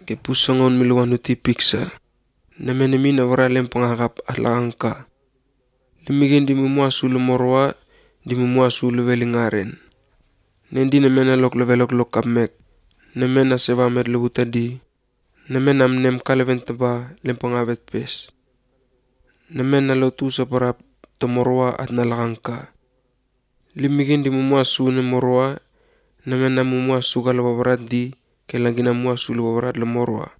ke pusangon miluan uti piksa. Nemenemina waralem pangakap atlangka. Limigen di mumua sulu morwa di mumua sulu velingaren. Nendi nemena lok levelok lok kapmek. Nemena sevamet lewutadi. Nemena mnem kaleventaba lempangabet pes. Nemena lotu saparap tomorwa at nalangka. Limigen di mumua sune morwa. Nemena mumua sugal babarat di kelangina mua sulu babarat le morwa.